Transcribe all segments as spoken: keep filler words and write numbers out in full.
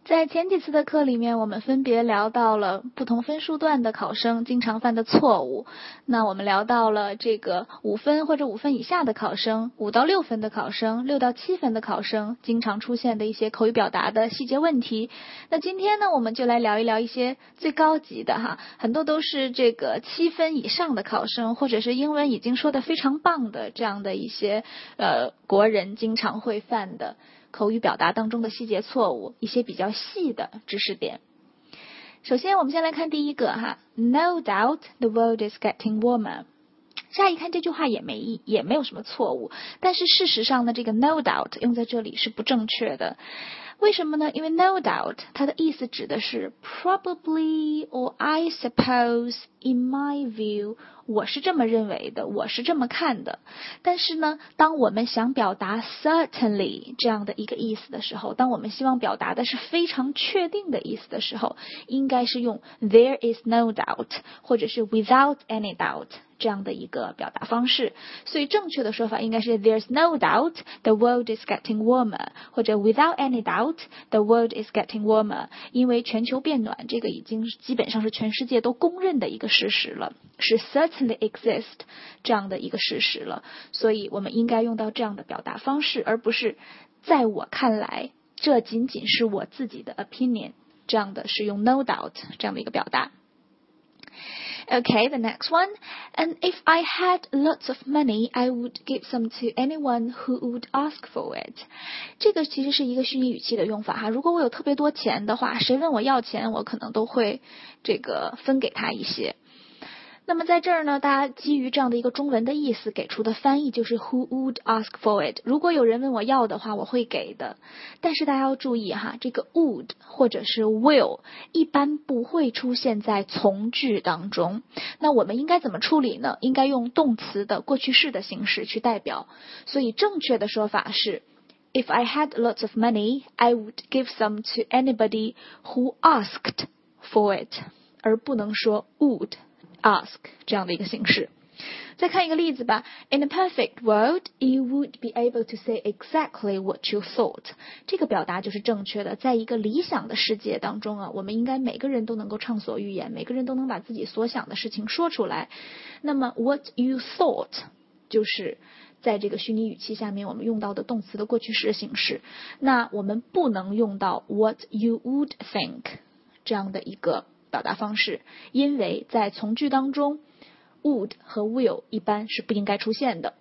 在前几次的课里面，我们分别聊到了不同分数段的考生经常犯的错误。那我们聊到了这个五分或者五分以下的考生，五到六分的考生，六到七分的考生经常出现的一些口语表达的细节问题。那今天呢，我们就来聊一聊一些最高级的哈，很多都是这个七分以上的考生，或者是英文已经说得非常棒的这样的一些呃国人经常会犯的口语表达当中的细节错误，一些比较细的知识点。首先我们先来看第一个哈 No doubt the world is getting warmer。 乍一看这句话也没也没有什么错误，但是事实上呢，这个 no doubt 用在这里是不正确的。为什么呢？因为 no doubt 它的意思指的是 probably or I suppose in my view， 我是这么认为的，我是这么看的。但是呢，当我们想表达 certainly 这样的一个意思的时候，当我们希望表达的是非常确定的意思的时候，应该是用 there is no doubt 或者是 without any doubt这样的一个表达方式。所以正确的说法应该是 There's no doubt the world is getting warmer， 或者 Without any doubt the world is getting warmer。 因为全球变暖这个已经基本上是全世界都公认的一个事实了，是 certainly exist 这样的一个事实了。所以我们应该用到这样的表达方式，而不是在我看来，这仅仅是我自己的 opinion， 这样的是用 no doubt 这样的一个表达。Okay, the next one. And if I had lots of money, I would give some to anyone who would ask for it. 这个其实是一个虚拟语气的用法哈。如果我有特别多钱的话，谁问我要钱，我可能都会这个分给他一些。那么在这儿呢，大家基于这样的一个中文的意思给出的翻译就是 Who would ask for it？ 如果有人问我要的话，我会给的。但是大家要注意哈，这个 would 或者是 will 一般不会出现在从句当中。那我们应该怎么处理呢？应该用动词的过去式的形式去代表。所以正确的说法是 If I had lots of money, I would give some to anybody who asked for it， 而不能说 would ask 这样的一个形式。再看一个例子吧 In a perfect world, you would be able to say exactly what you thought。 这个表达就是正确的。在一个理想的世界当中啊，我们应该每个人都能够畅所欲言，每个人都能把自己所想的事情说出来。那么 what you thought 就是在这个虚拟语气下面我们用到的动词的过去式形式。那我们不能用到 what you would think 这样的一个表达方式，因为在从句当中 would 和 will 一般是不应该出现的。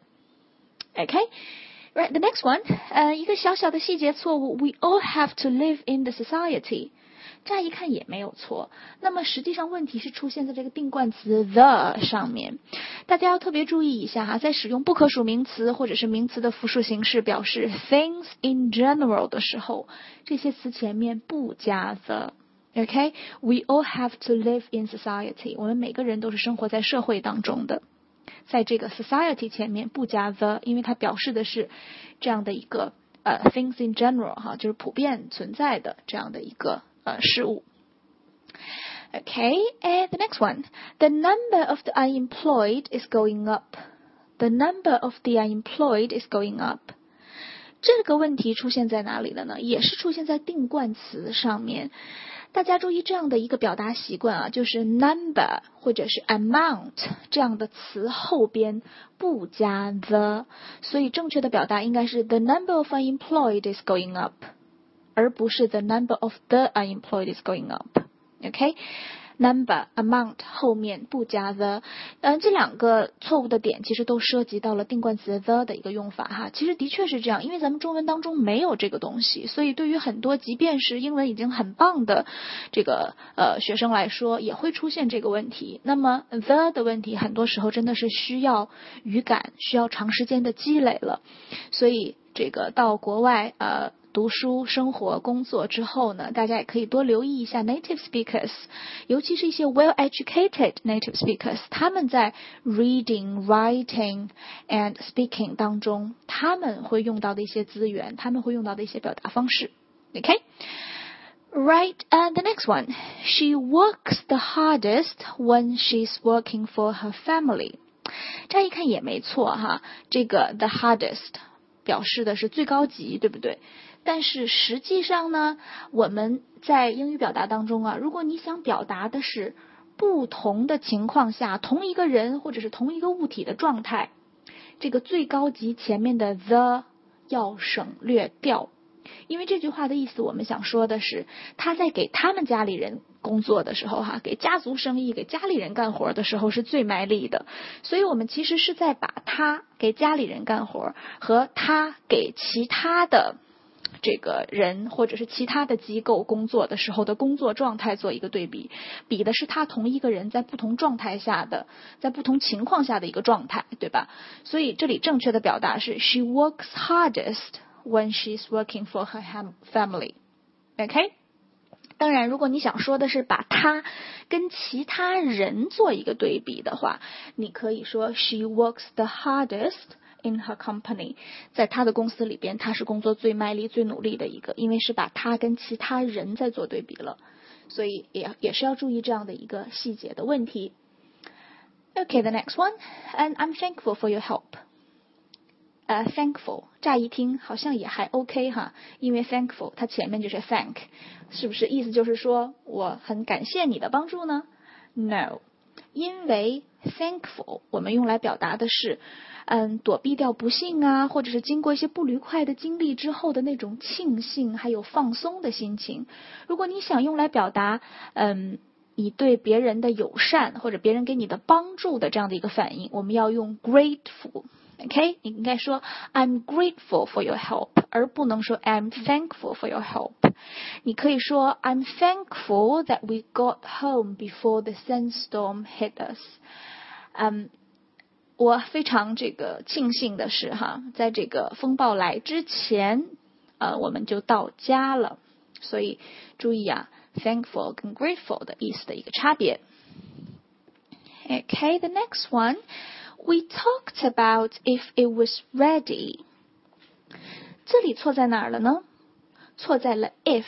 Okay, right, the next one、呃、一个小小的细节错误 We all have to live in the society。 乍一看也没有错，那么实际上问题是出现在这个定冠词 the 上面。大家要特别注意一下哈，在使用不可数名词或者是名词的复数形式表示 things in general 的时候，这些词前面不加 the。Okay, we all have to live in society. 我们每个人都是生活在社会当中的。在这个 society 前面不加 the， 因为它表示的是这样的一个呃 things in general 哈，就是普遍存在的这样的一个呃事物。Okay, and the next one. The number of the unemployed is going up. The number of the unemployed is going up.这个问题出现在哪里了呢？也是出现在定冠词上面。大家注意这样的一个表达习惯啊，就是 number 或者是 amount 这样的词后边不加 the， 所以正确的表达应该是 the number of unemployed is going up， 而不是 the number of the unemployed is going up。OK， number amount 后面不加 the， 呃，这两个错误的点其实都涉及到了定冠词 the 的一个用法哈。其实的确是这样，因为咱们中文当中没有这个东西，所以对于很多即便是英文已经很棒的这个呃学生来说，也会出现这个问题。那么 the 的问题很多时候真的是需要语感，需要长时间的积累了。所以这个到国外呃读书、生活、工作之后呢，大家也可以多留意一下 native speakers， 尤其是一些 well-educated native speakers， 他们在 reading, writing and speaking 当中，他们会用到的一些资源，他们会用到的一些表达方式。Okay? Right, and the next one. She works the hardest when she's working for her family. 乍一看也没错哈，这个 the hardest 表示的是最高级，对不对？ 但是实际上呢，我们在英语表达当中啊，如果你想表达的是不同的情况下同一个人或者是同一个物体的状态，这个最高级前面的 the 要省略掉。因为这句话的意思我们想说的是，他在给他们家里人工作的时候哈，给家族生意给家里人干活的时候是最卖力的，所以我们其实是在把他给家里人干活和他给其他的这个人或者是其他的机构工作的时候的工作状态做一个对比，比的是他同一个人在不同状态下的在不同情况下的一个状态，对吧？所以这里正确的表达是 She works hardest when she's working for her family. OK? 当然如果你想说的是把他跟其他人做一个对比的话，你可以说 She works the hardest in her company. 在他的公司里边，他是工作最卖力最努力的一个，因为是把他跟其他人在做对比了，所以也也是要注意这样的一个细节的问题。 Okay, the next one. And I'm thankful for your help. 呃、uh, thankful 乍一听好像也还 OK 哈，因为 thankful 它前面就是 thank， 是不是意思就是说我很感谢你的帮助呢？ No， 因为 thankful 我们用来表达的是嗯，躲避掉不幸啊，或者是经过一些不愉快的经历之后的那种庆幸还有放松的心情。如果你想用来表达嗯你对别人的友善或者别人给你的帮助的这样的一个反应，我们要用 grateful。OK， 你应该说 I'm grateful for your help， 而不能说 I'm thankful for your help。 你可以说 I'm thankful that we got home before the sandstorm hit us。 嗯，我非常这个庆幸的是哈，在这个风暴来之前呃，我们就到家了。所以注意啊， thankful 跟 grateful 的意思的一个差别。 Okay, the next one.We talked about if it was ready. 这里错在哪儿了呢？错在了 if。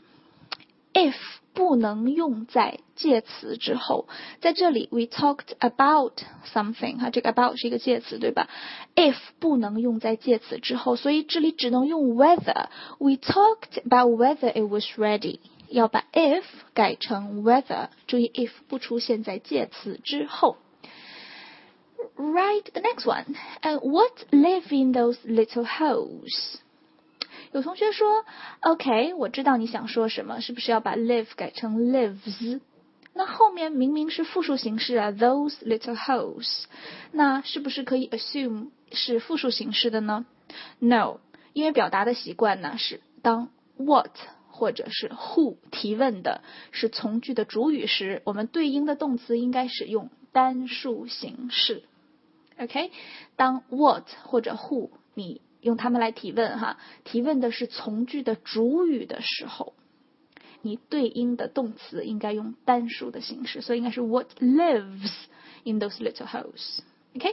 if 不能用在介词之后，在这里 we talked about something， 哈，这个 about 是一个介词，对吧？ if 不能用在介词之后，所以这里只能用 whether。 We talked about whether it was ready， 要把 if 改成 whether， 注意 if 不出现在介词之后。Right, the next one. And what live in those little holes? 有同学说 OK, 我知道你想说什么，是不是要把 live 改成 lives？ 那后面明明是复数形式啊 those little holes， 那是不是可以 assume 是复数形式的呢？ No， 因为表达的习惯呢是当 what 或者是 who 提问的是从句的主语时，我们对应的动词应该使用单数形式。OK， 当 what 或者 who 你用它们来提问哈，提问的是从句的主语的时候，你对应的动词应该用单数的形式，所以应该是 what lives in those little holes。 OK，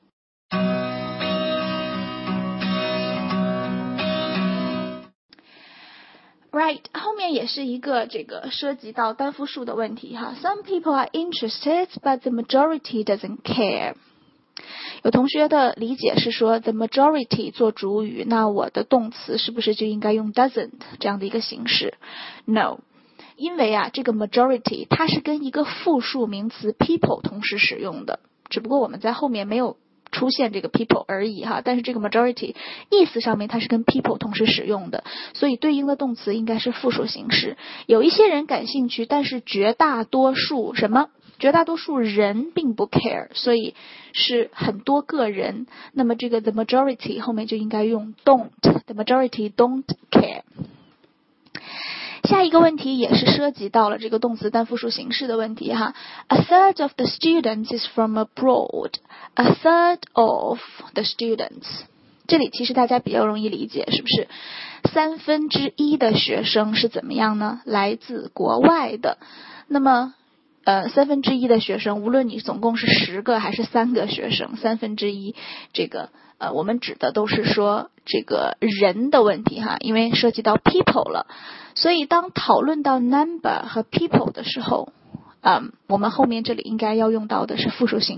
Right， 后面也是一个这个涉及到单复数的问题哈。Some people are interested, but the majority doesn't care。有同学的理解是说 the majority 做主语，那我的动词是不是就应该用 doesn't 这样的一个形式？ No， 因为啊这个 majority 它是跟一个复数名词 people 同时使用的，只不过我们在后面没有出现这个 people 而已哈，但是这个 majority 意思上面它是跟 people 同时使用的，所以对应的动词应该是复数形式。有一些人感兴趣，但是绝大多数什么？绝大多数人并不 care， 所以是很多个人，那么这个 the majority 后面就应该用 don't， the majority don't care。 下一个问题也是涉及到了这个动词单复数形式的问题哈。 A third of the students is from abroad. A third of the students， 这里其实大家比较容易理解，是不是三分之一的学生是怎么样呢？来自国外的。那么呃，三分之一的学生，无论你总共是十个还是三个学生，三分之一，这个呃，我们指的都是说这个人的问题哈，因为涉及到 people 了，所以当讨论到 number 和 people 的时候，嗯，我们后面这里应该要用到的是复数形式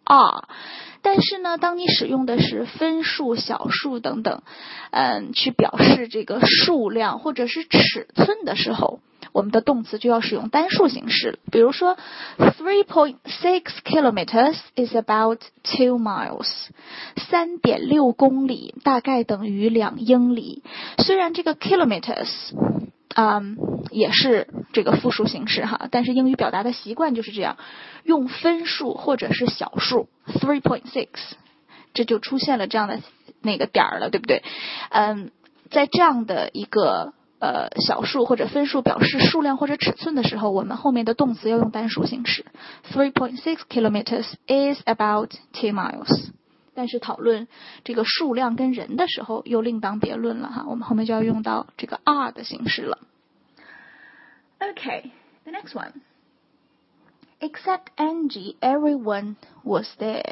are。但是呢，当你使用的是分数、小数等等，嗯，去表示这个数量或者是尺寸的时候，我们的动词就要使用单数形式。比如说 three point six kilometers is about two miles， 三点六公里大概等于两英里。虽然这个 kilometers嗯，也是这个复数形式哈，但是英语表达的习惯就是这样，用分数或者是小数 three point six， 这就出现了这样的那个点儿了，对不对？嗯，在这样的一个呃小数或者分数表示数量或者尺寸的时候，我们后面的动词要用单数形式 three point six kilometers is about two miles。但是讨论这个数量跟人的时候又另当别论了哈，我们后面就要用到这个 are 的形式了。Okay, the next one. Except Angie, everyone was there.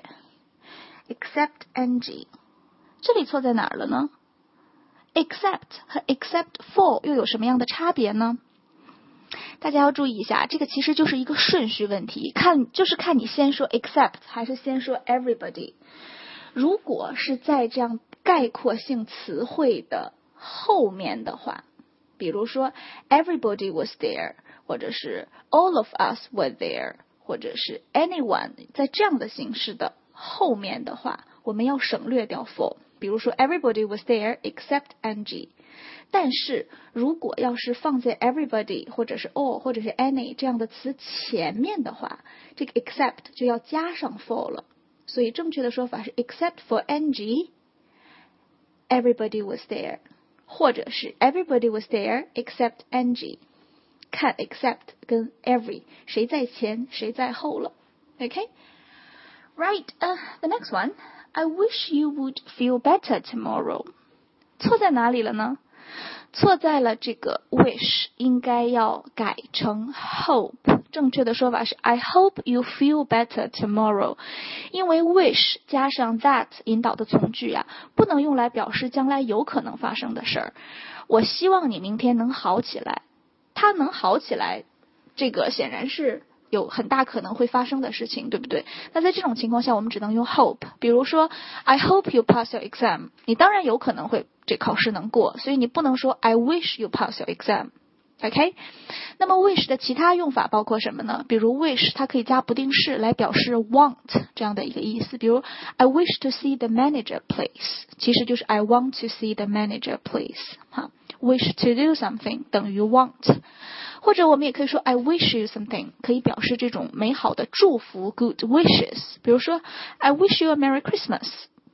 Except Angie. 这里错在哪儿了呢？ Except 和 except for 又有什么样的差别呢？大家要注意一下，这个其实就是一个顺序问题，看就是看你先说 except 还是先说 everybody。如果是在这样概括性词汇的后面的话，比如说 everybody was there， 或者是 all of us were there， 或者是 anyone， 在这样的形式的后面的话，我们要省略掉 for。比如说 everybody was there except Angie。但是如果要是放在 everybody 或者是 all 或者是 any 这样的词前面的话，这个 except 就要加上 for 了。所以正确的说法是 except for Angie, everybody was there， 或者是 everybody was there except Angie。 看 except 跟 every 谁在前谁在后了。 Okay? Right, uh, the next one. I wish you would feel better tomorrow. 错在哪里了呢？错在了这个 wish 应该要改成 hope， 正确的说法是 I hope you feel better tomorrow。 因为 wish 加上 that 引导的从句啊，不能用来表示将来有可能发生的事儿。我希望你明天能好起来，它能好起来，这个显然是有很大可能会发生的事情，对不对？那在这种情况下，我们只能用 hope。 比如说 I hope you pass your exam， 你当然有可能会这考试能过，所以你不能说 I wish you pass your exam。 OK， 那么 wish 的其他用法包括什么呢？比如 wish 它可以加不定式来表示 want 这样的一个意思，比如 I wish to see the manager please， 其实就是 I want to see the manager please。 哈 wish to do something 等于 want。或者我们也可以说 I wish you something， 可以表示这种美好的祝福 good wishes。 比如说 I wish you a Merry Christmas，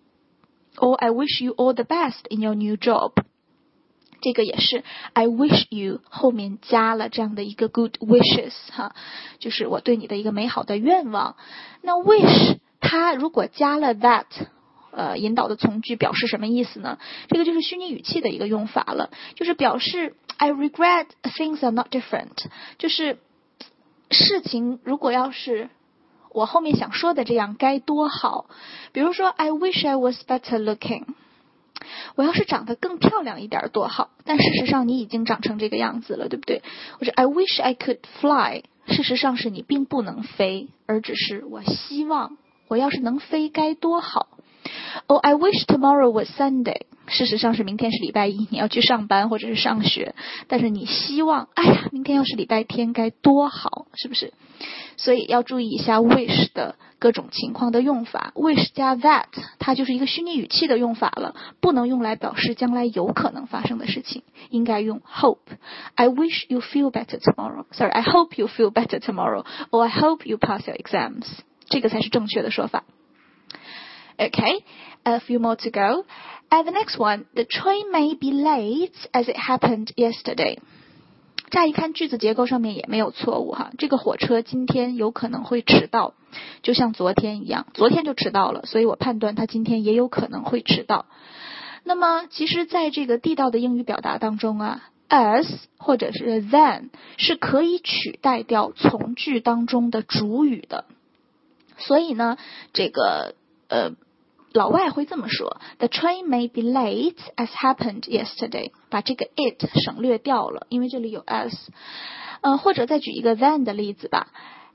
or I wish you all the best in your new job。 这个也是 I wish you 后面加了这样的一个 good wishes 哈，就是我对你的一个美好的愿望。那 wish 它如果加了 that呃，引导的从句表示什么意思呢？这个就是虚拟语气的一个用法了，就是表示 I regret things are not different， 就是事情如果要是我后面想说的这样该多好。比如说 I wish I was better looking， 我要是长得更漂亮一点多好，但事实上你已经长成这个样子了，对不对？或者 I wish I could fly， 事实上是你并不能飞，而只是我希望我要是能飞该多好。Oh, I wish tomorrow was Sunday， 事实上是明天是礼拜一，你要去上班或者是上学，但是你希望哎呀明天要是礼拜天该多好，是不是？所以要注意一下 wish 的各种情况的用法。 wish 加 that 它就是一个虚拟语气的用法了，不能用来表示将来有可能发生的事情，应该用 hope。 I wish you feel better tomorrow Sorry, I hope you feel better tomorrow Or I hope you pass your exams， 这个才是正确的说法。Okay, a few more to go. And the next one, the train may be late as it happened yesterday. 乍一看句子结构上面也没有错误哈，这个火车今天有可能会迟到，就像昨天一样，昨天就迟到了，所以我判断它今天也有可能会迟到。那么其实在这个地道的英语表达当中啊， as 或者是 than 是可以取代掉从句当中的主语的。所以呢，这个呃老外会这么说 The train may be late as happened yesterday， 把这个 it 省略掉了，因为这里有 as。呃，或者再举一个 than 的例子吧。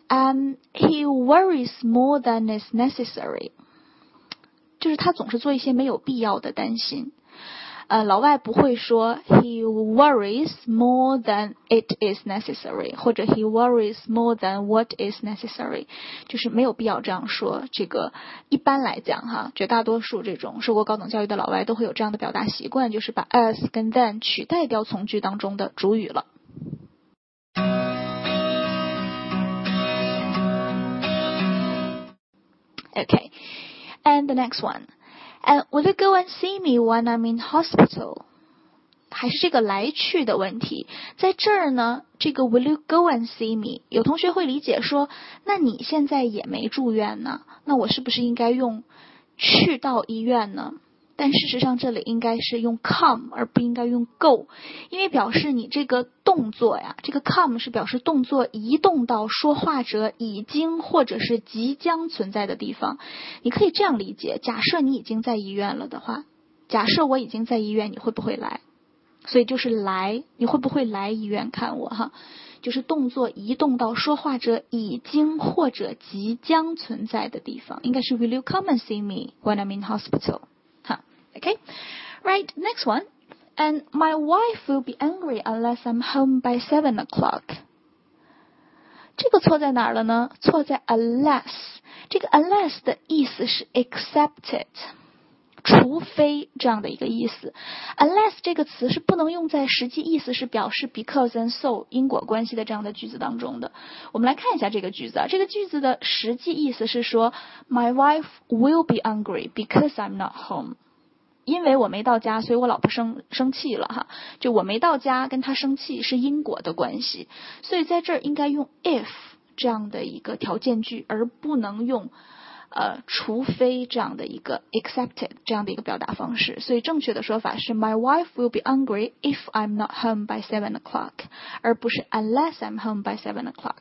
Um, he worries more than is necessary. 就是他总是做一些没有必要的担心。呃，老外不会说 he worries more than it is necessary， 或者 he worries more than what is necessary， 就是没有必要这样说。这个一般来讲哈，绝大多数这种受过高等教育的老外都会有这样的表达习惯，就是把 as 跟 then 取代掉从句当中的主语了。Okay, and the next one. And will you go and see me when I'm in hospital? 还是这个来去的问题。在这儿呢，这个 will you go and see me？ 有同学会理解说，那你现在也没住院呢，那我是不是应该用去到医院呢？但事实上这里应该是用 come 而不应该用 go， 因为表示你这个动作呀，这个 come 是表示动作移动到说话者已经或者是即将存在的地方。你可以这样理解，假设你已经在医院了的话，假设我已经在医院，你会不会来？所以就是来，你会不会来医院看我哈？就是动作移动到说话者已经或者即将存在的地方，应该是 Will you come and see me when I'm in hospital？Okay, right, next one. And my wife will be angry unless I'm home by seven o'clock. 这个错在哪儿了呢？错在 unless. 这个 unless 的意思是 excepted， 除非这样的一个意思。unless 这个词是不能用在实际意思是表示 because and so 因果关系的这样的句子当中的。我们来看一下这个句子啊，这个句子的实际意思是说 My wife will be angry because I'm not home。因为我没到家，所以我老婆生生气了哈。就我没到家跟她生气是因果的关系，所以在这儿应该用 if 这样的一个条件句，而不能用呃除非这样的一个 accepted 这样的一个表达方式。所以正确的说法是 My wife will be angry if I'm not home by seven o'clock， 而不是 unless I'm home by seven o'clock。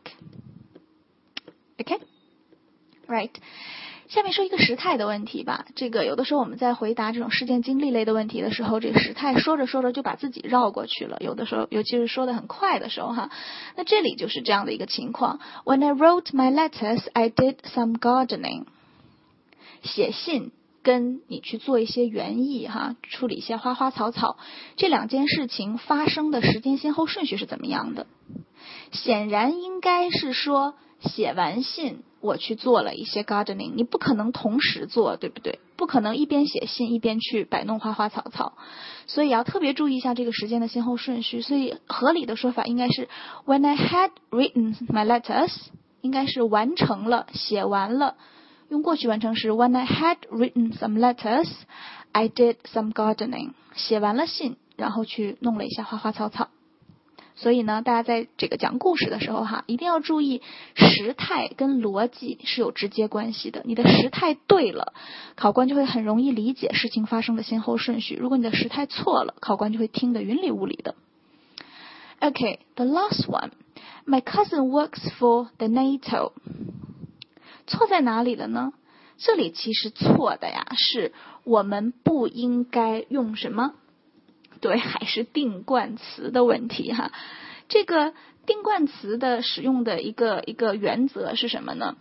Okay? Right.下面说一个时态的问题吧。这个有的时候我们在回答这种事件经历类的问题的时候，这个时态说着说着就把自己绕过去了。有的时候，尤其是说得很快的时候哈。那这里就是这样的一个情况。When I wrote my letters, I did some gardening. 写信跟你去做一些园艺哈，处理一些花花草草，这两件事情发生的时间先后顺序是怎么样的？显然应该是说写完信我去做了一些 gardening， 你不可能同时做，对不对？不可能一边写信一边去摆弄花花草草，所以要特别注意一下这个时间的先后顺序。所以合理的说法应该是 When I had written my letters， 应该是完成了，写完了，用过去完成时 When I had written some letters I did some gardening， 写完了信然后去弄了一下花花草草。所以呢，大家在这个讲故事的时候哈，一定要注意时态跟逻辑是有直接关系的。你的时态对了，考官就会很容易理解事情发生的先后顺序。如果你的时态错了，考官就会听得云里雾里的。Okay, the last one. My cousin works for the NATO. 错在哪里了呢？这里其实错的呀，是我们不应该用什么？对，还是定冠词的问题哈。这个定冠词的使用的一个一个原则是什么呢？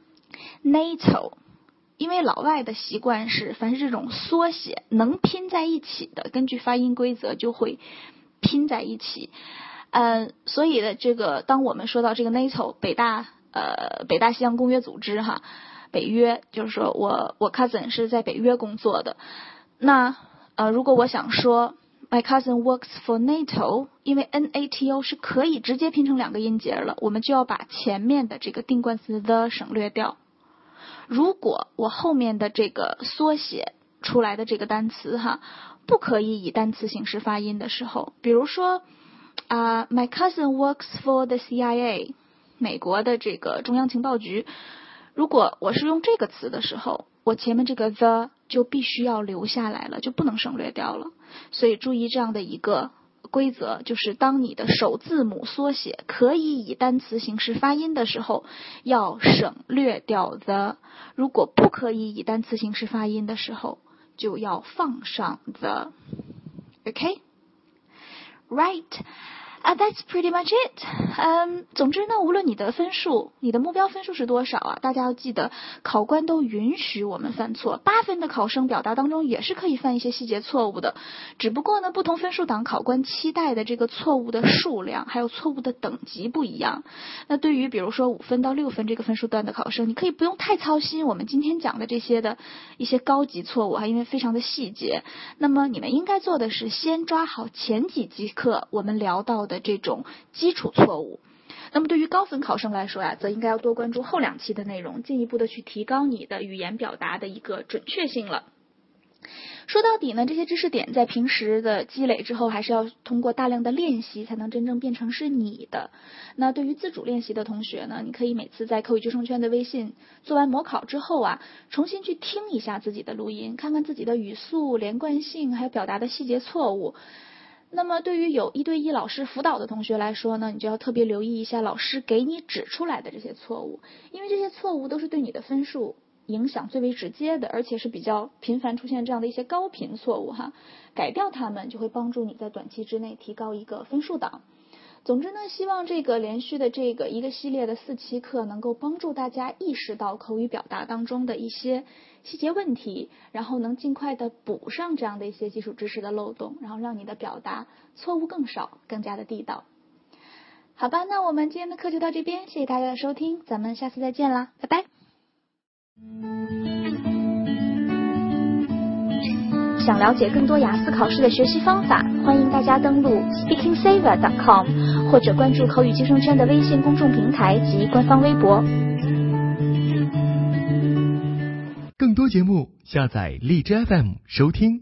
NATO， 因为老外的习惯是凡是这种缩写能拼在一起的，根据发音规则就会拼在一起。嗯，所以的这个当我们说到这个 NATO 北大呃北大西洋公约组织哈，北约，就是说我我 cousin 是在北约工作的。那呃如果我想说My cousin works for NATO， 因为 N A T O 是可以直接拼成两个音节了，我们就要把前面的这个定冠词 the 省略掉。如果我后面的这个缩写出来的这个单词哈，不可以以单词形式发音的时候，比如说啊、uh, My cousin works for the C I A， 美国的这个中央情报局，如果我是用这个词的时候，我前面这个 the 就必须要留下来了，就不能省略掉了。所以注意这样的一个规则，就是当你的首字母缩写可以以单词形式发音的时候，要省略掉 the， 如果不可以以单词形式发音的时候，就要放上 the。 Okay? Right. Uh, that's pretty much it. 嗯，总之呢，无论你的分数，你的目标分数是多少啊，大家要记得，考官都允许我们犯错。八分的考生表达当中也是可以犯一些细节错误的，只不过呢，不同分数档考官期待的这个错误的数量，还有错误的等级不一样。那对于比如说五分到六分这个分数段的考生，你可以不用太操心我们今天讲的这些的一些高级错误啊，因为非常的细节。那么你们应该做的是先抓好前几节课我们聊到的这种基础错误。那么对于高分考生来说呀，则应该要多关注后两期的内容，进一步的去提高你的语言表达的一个准确性了。说到底呢，这些知识点在平时的积累之后，还是要通过大量的练习才能真正变成是你的。那对于自主练习的同学呢，你可以每次在口语支撑圈的微信做完模考之后啊，重新去听一下自己的录音，看看自己的语速、连贯性，还有表达的细节错误。那么对于有一对一老师辅导的同学来说呢，你就要特别留意一下老师给你指出来的这些错误，因为这些错误都是对你的分数影响最为直接的，而且是比较频繁出现这样的一些高频错误哈，改掉它们就会帮助你在短期之内提高一个分数档。总之呢，希望这个连续的这个一个系列的四期课能够帮助大家意识到口语表达当中的一些细节问题，然后能尽快的补上这样的一些基础知识的漏洞，然后让你的表达错误更少，更加的地道。好吧，那我们今天的课就到这边，谢谢大家的收听，咱们下次再见啦，拜拜。想了解更多雅思考试的学习方法，欢迎大家登录 speaking saver dot com 或者关注口语支撑圈的微信公众平台及官方微博。 更多节目下载荔枝 F M 收听。